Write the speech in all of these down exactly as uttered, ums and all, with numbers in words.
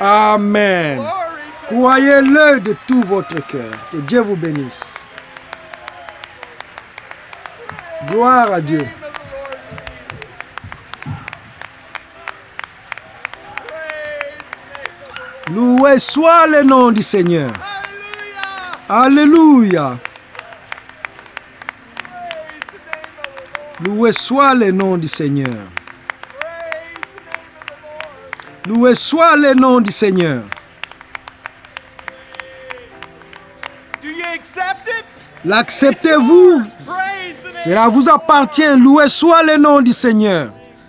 Amen. Croyez-le de tout votre cœur. Que Dieu vous bénisse. Gloire à Dieu. Loué soit le nom du Seigneur. Alléluia. Loué soit le nom du Seigneur. Loué soit le nom du Seigneur. L'acceptez-vous? Cela vous appartient. Loué soit le nom du Seigneur.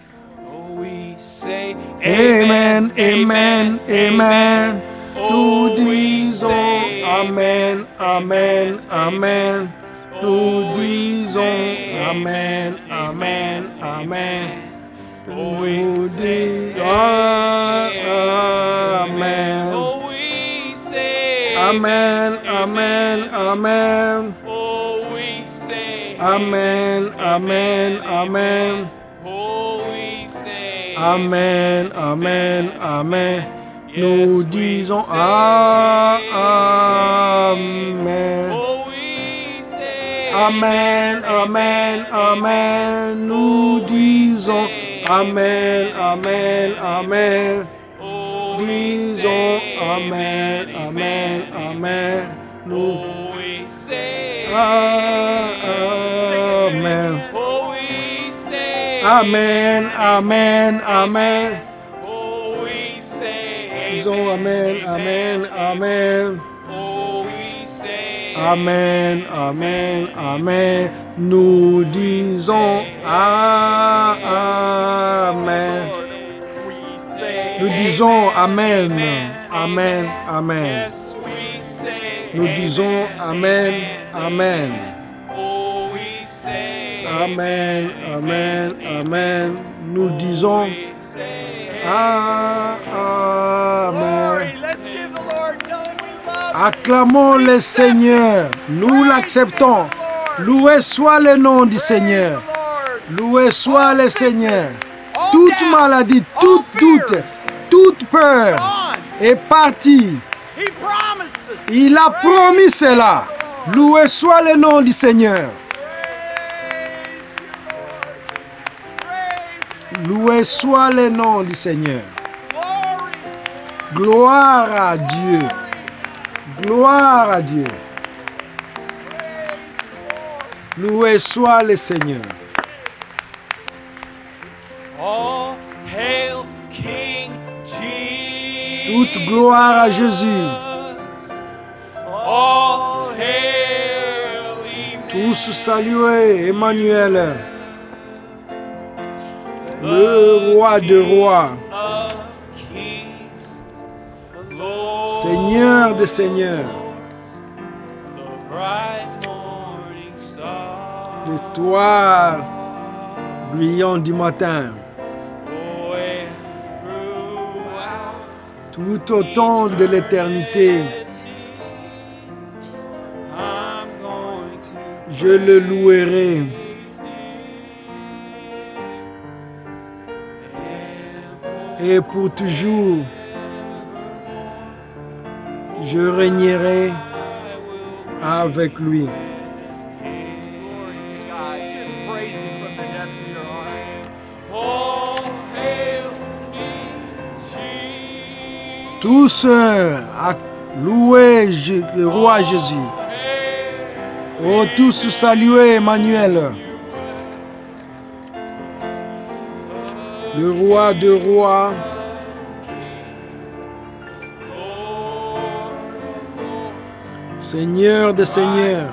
Amen, amen, amen. Nous disons Amen, Amen, Amen. Nous disons Amen, Amen, Amen. Nous disons Amen. Amen, Amen, Amen. Amen, Amen, Amen. Amen, Amen, Amen. Nous disons Amen. Amen, Amen, Amen. Nous disons Amen, Amen, Amen. Disons Amen, Amen, Amen. Nous Amen. Amen, Amen, Amen. Disons Amen, Amen, Amen. Amen, Amen, Amen. Nous disons Amen. Nous disons Amen, Amen, Amen. Nous disons Amen, Amen. Amen, Amen, Amen. Nous disons Amen. Acclamons le Seigneur. Nous l'acceptons. Loué soit le nom du Seigneur. Loué soit le Seigneur. Toute maladie, toute doute, toute peur est partie. Il a promis cela. Loué soit le nom du Seigneur. Loué soit le nom du Seigneur. Gloire à Dieu. Gloire à Dieu. Loué soit le Seigneur. Toute gloire à Jésus. Tous saluez Emmanuel, le roi de rois, Seigneur des seigneurs, l'étoile brillante du matin, tout au temps de l'éternité. Je le louerai. Et pour toujours, je régnerai avec lui. Tous à louer le roi Jésus. Oh, tous saluez Emmanuel, le roi de rois, Seigneur des seigneurs.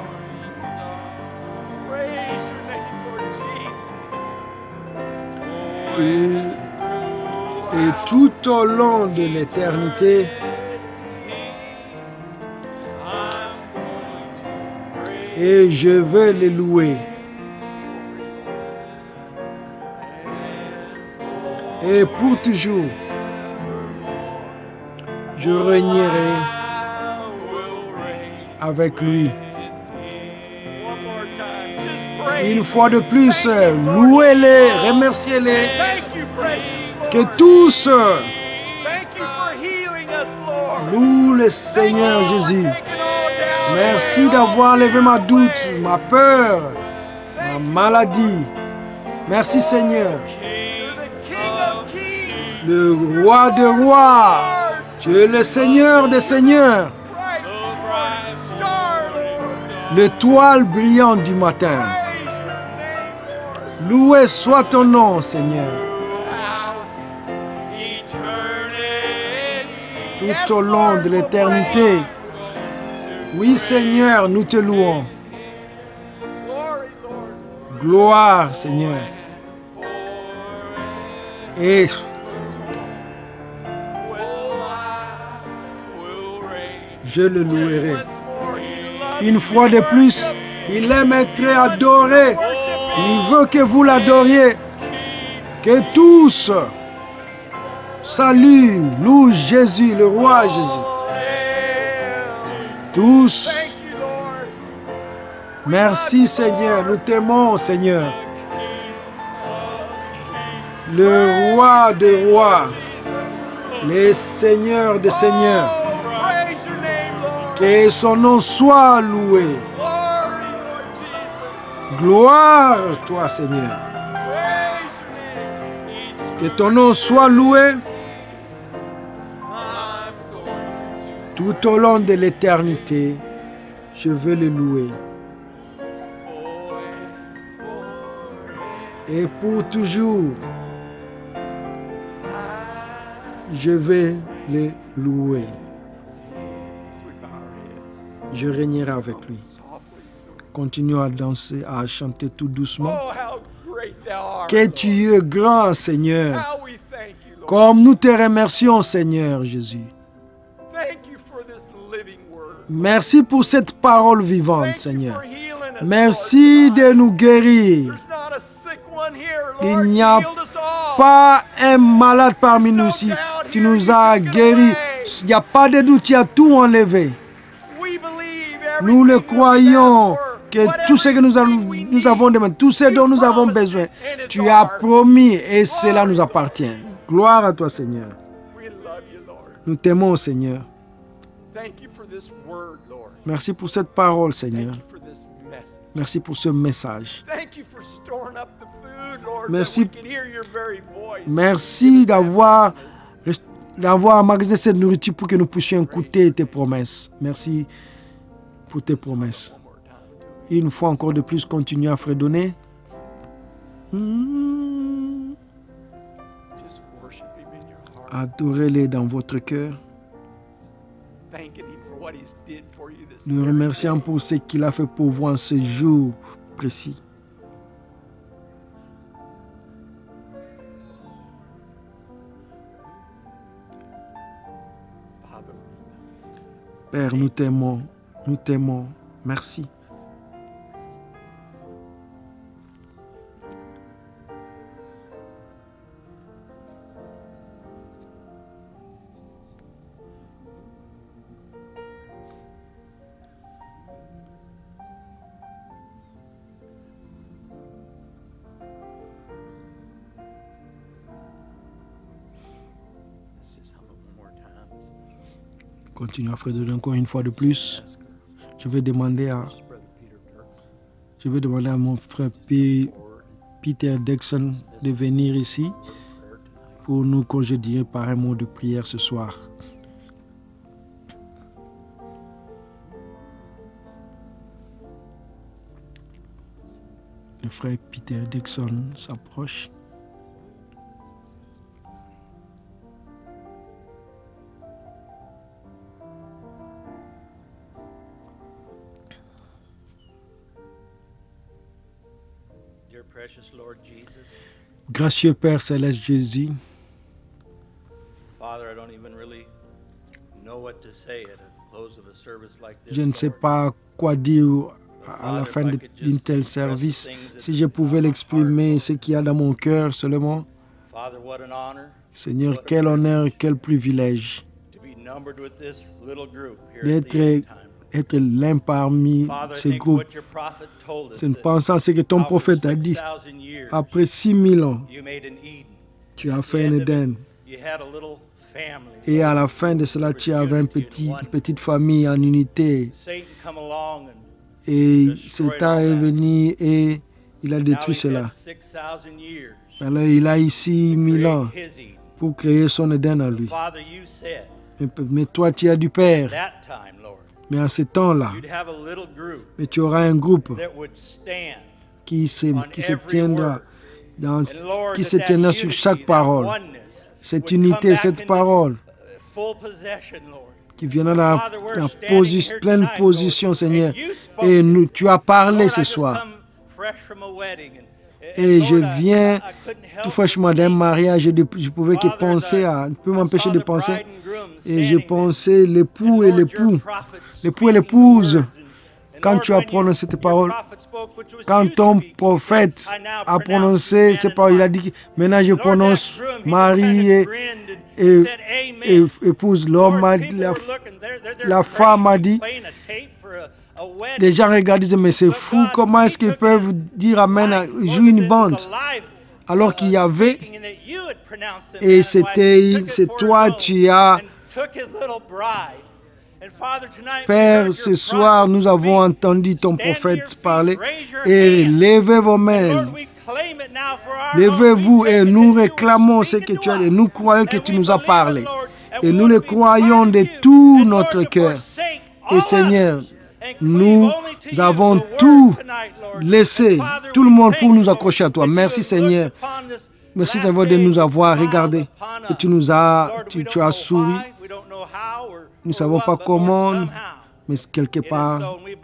Et, et tout au long de l'éternité, et je veux les louer. Et pour toujours, je régnerai avec lui. Une fois de plus, louez-les, remerciez-les. Que tous Loue le Seigneur Jésus. Merci d'avoir enlevé ma doute, ma peur, ma maladie. Merci Seigneur. Le roi des rois. Tu es le Seigneur des seigneurs. L'étoile brillante du matin. Loué soit ton nom, Seigneur. Tout au long de l'éternité. Oui, Seigneur, nous te louons. Gloire, Seigneur. Et je le louerai. Une fois de plus, il aime être adoré. Il veut que vous l'adoriez. Que tous saluent, louent Jésus, le roi Jésus. Tous. Merci Seigneur, nous t'aimons Seigneur. Le roi des rois, les seigneurs des seigneurs. Que son nom soit loué. Gloire à toi, Seigneur. Que ton nom soit loué tout au long de l'éternité. Je veux le louer. Et pour toujours, je vais le louer. Je régnerai avec lui. Continuons à danser, à chanter tout doucement. Que tu es grand, Seigneur. Comme nous te remercions, Seigneur Jésus. Merci pour cette parole vivante, Seigneur. Merci de nous guérir. Il n'y a pas un malade parmi nous ici. Tu nous as guéris. Il n'y a pas de doute, tu as tout enlevé. Nous le croyons que tout ce que nous avons, nous avons demandé, tout ce dont nous avons besoin, tu as promis et cela nous appartient. Gloire à toi, Seigneur. Nous t'aimons, Seigneur. Merci pour cette parole, Seigneur. Merci pour ce message. Merci, merci d'avoir, d'avoir emmagasiné cette nourriture pour que nous puissions écouter tes promesses. Merci pour tes promesses. Une fois encore de plus, continue à fredonner. Mmh. Adorez-les dans votre cœur. Le remerciant pour ce qu'il a fait pour vous en ce jour précis. Père, nous t'aimons, nous t'aimons. Merci. Continue à fredonner encore une fois de plus. Je vais demander à, je vais demander à mon frère P, Peter Dixon de venir ici pour nous congédier par un mot de prière ce soir. Le frère Peter Dixon s'approche. Gracieux Père Céleste Jésus, je ne sais pas quoi dire à la fin d'un tel service. Si je pouvais l'exprimer, ce qu'il y a dans mon cœur seulement. Seigneur, quel honneur, quel privilège d'être être l'un parmi ces groupes. C'est une pensée à ce que ton prophète a dit. Après six mille ans, tu as fait un Éden. Et à la fin de cela, tu avais une petite, une petite famille en unité. Et Satan est venu et il a détruit cela. Alors il a ici mille ans pour créer son Éden à lui. Mais, mais toi, tu as du Père. Mais en ce temps-là, mais tu auras un groupe qui se, qui se tiendra, dans, qui se tiendra sur chaque parole. Cette unité, cette parole qui viendra dans la posi- pleine position, Seigneur. Et nous, tu as parlé ce soir. Et je viens tout fraîchement d'un mariage. Je ne pouvais que penser à, je peux m'empêcher de penser. Et je pensais l'époux et l'époux, l'époux et l'épouse. Quand tu as prononcé tes paroles, quand ton prophète a prononcé ces paroles, il a dit, maintenant je prononce Marie et, et, et épouse. L'homme a, la, la femme a dit, les gens regardent et disent, mais c'est fou, comment est-ce qu'ils peuvent dire Amen, jouer une bande alors qu'il y avait, et c'était, c'est toi, tu as. Père, ce soir, nous avons entendu ton prophète parler et levez vos mains. Levez-vous et nous réclamons ce que tu as dit. Nous croyons que tu nous as parlé et nous le croyons de tout notre cœur. Et Seigneur, nous avons tout laissé, tout le monde pour nous accrocher à toi. Merci Seigneur. Merci d'avoir de nous avoir regardés et tu nous as, tu, tu as souri. Nous ne savons pas comment, mais quelque part,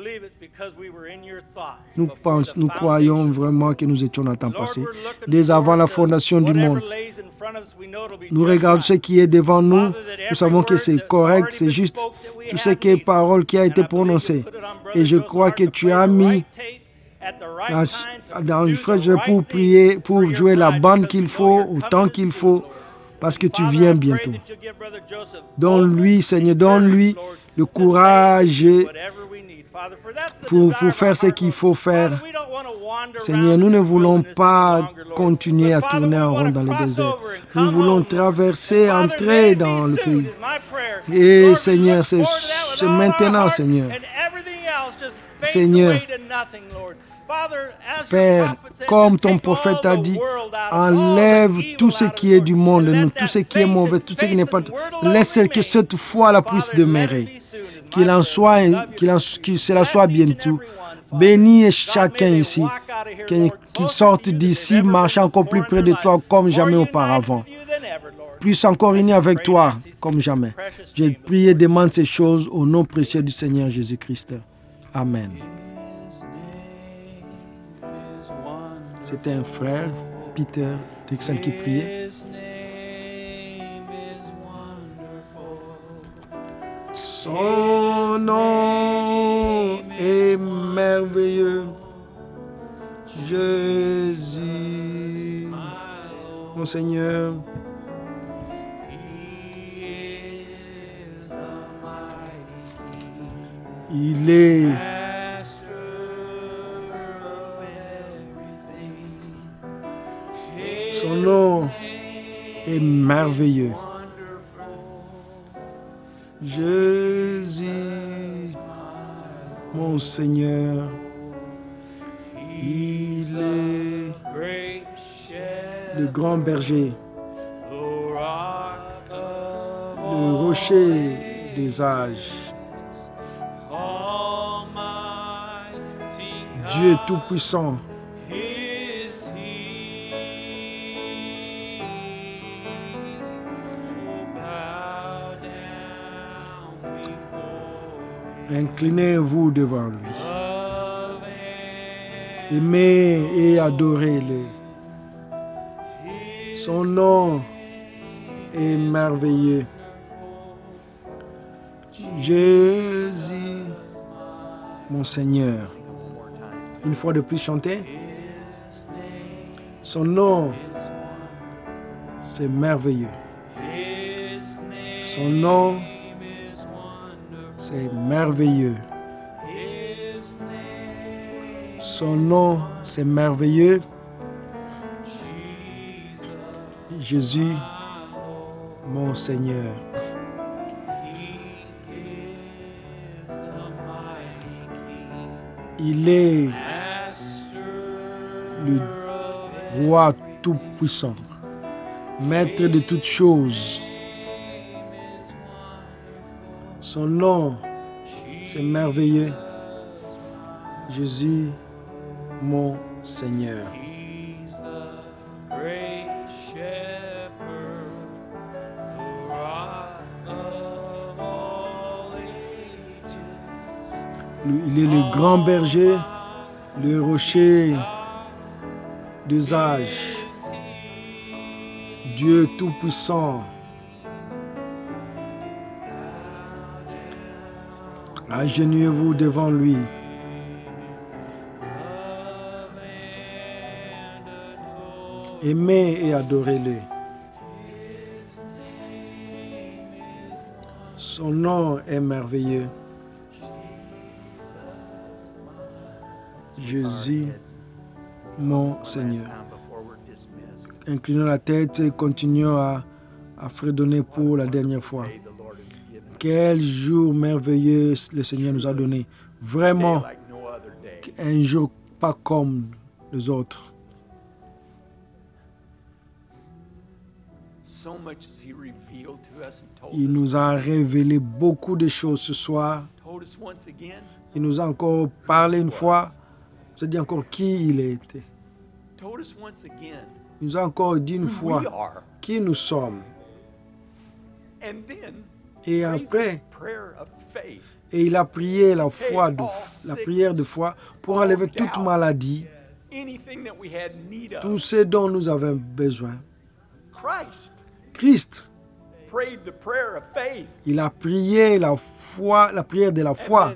nous, pensons, nous croyons vraiment que nous étions dans le temps passé. Dès avant la fondation du monde, nous regardons ce qui est devant nous. Nous savons que c'est correct, c'est juste. Tout ce qui est parole qui a été prononcée. Et je crois que tu as mis dans une fraîche pour prier, pour jouer la bande qu'il faut, au temps qu'il faut. Parce que tu viens bientôt. Donne-lui, Seigneur, donne-lui le courage pour, pour faire ce qu'il faut faire. Seigneur, nous ne voulons pas continuer à tourner en rond dans le désert. Nous voulons traverser, entrer dans le pays. Et Seigneur, c'est, c'est maintenant, Seigneur. Seigneur, Père, comme ton prophète a dit, enlève tout ce qui est du monde, tout ce qui est mauvais, tout ce qui n'est pas. Laisse que cette foi-là puisse demeurer. Qu'il en soit, qu'il en, que cela soit bientôt. Bénis chacun ici, qu'il sorte d'ici, marchant encore plus près de toi comme jamais auparavant. Puisse encore unis avec toi comme jamais. Je prie et demande ces choses au nom précieux du Seigneur Jésus-Christ. Amen. C'était un frère, Peter Dixon, qui priait. Son nom est merveilleux, Jésus, mon Seigneur. Il est son nom est merveilleux. Jésus, mon Seigneur, il est le grand berger, le rocher des âges, Dieu tout-puissant. Inclinez-vous devant lui. Aimez et adorez-le. Son nom est merveilleux. Jésus, mon Seigneur. Une fois de plus chanter. Son nom, c'est merveilleux. Son nom, c'est merveilleux. Son nom, c'est merveilleux. Jésus, mon Seigneur. Il est le roi tout-puissant, maître de toutes choses. Son nom, c'est merveilleux. Jésus, mon Seigneur. Il est le grand berger, le rocher des âges, Dieu tout-puissant. Agenouillez-vous devant lui. Aimez et adorez-le. Son nom est merveilleux. Jésus, mon Seigneur. Inclinons la tête et continuons à, à fredonner pour la dernière fois. Quel jour merveilleux le Seigneur nous a donné. Vraiment, un jour pas comme les autres. Il nous a révélé beaucoup de choses ce soir. Il nous a encore parlé une fois. Il nous a dit encore qui il était. Il nous a encore dit une fois qui nous sommes. Et après, et il a prié la foi, de, la prière de foi pour enlever toute maladie, tout ce dont nous avons besoin. Christ, il a prié la foi, la prière de la foi.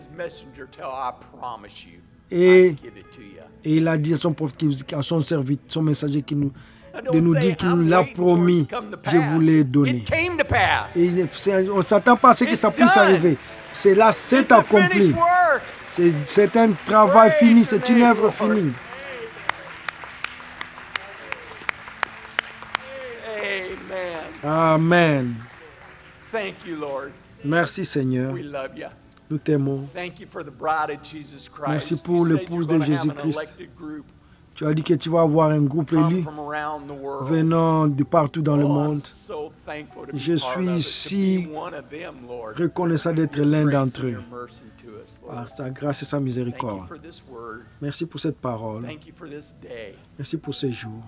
Et, et il a dit à son prophète, à son serviteur, son messager qui nous, de nous dire qu'il nous l'a promis, je vous l'ai donné. Et on ne s'attend pas à ce que ça puisse arriver. C'est là, c'est accompli. C'est, c'est un travail fini, c'est une œuvre finie. Amen. Merci Seigneur. Nous t'aimons. Merci pour l'épouse de Jésus-Christ. Tu as dit que tu vas avoir un groupe élu venant de partout dans le monde. Je suis si reconnaissant d'être l'un d'entre eux par sa grâce et sa miséricorde. Merci pour cette parole. Merci pour ce jour.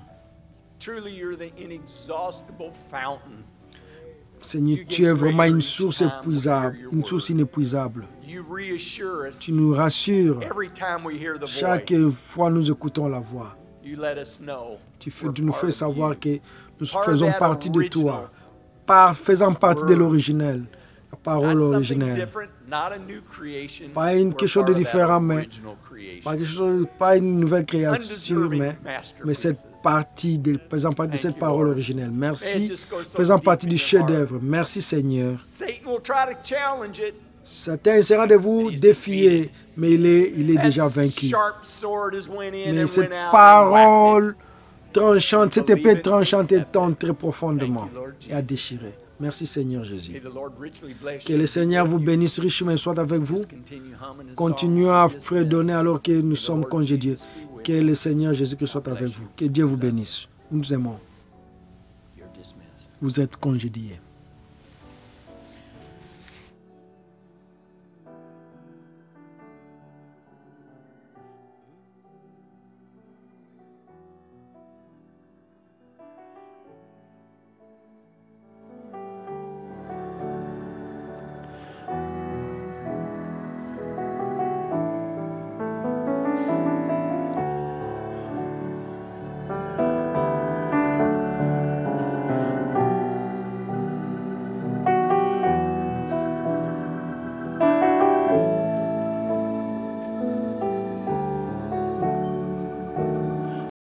Seigneur, tu es vraiment une source épuisable, une source inépuisable. Tu nous rassures chaque fois nous écoutons la voix. Tu, fais, tu nous fais savoir que nous faisons partie de toi, par faisant partie de l'originel, la parole originelle. Pas une, quelque chose de différent, mais pas, quelque chose, pas une nouvelle créature, mais, mais cette partie de, faisant partie de cette parole originelle. Merci, faisant partie du chef-d'œuvre. Merci Seigneur. Satan essaiera de vous défier, mais il est, il est déjà vaincu. Mais cette parole tranchante, cette épée tranchante est entrée profondément et a déchiré. Merci Seigneur Jésus. Que le Seigneur vous bénisse richement et soit avec vous. Continuez à fredonner alors que nous sommes congédiés. Que le Seigneur Jésus-Christ soit avec vous. Que Dieu vous bénisse. Nous vous aimons. Vous êtes congédiés.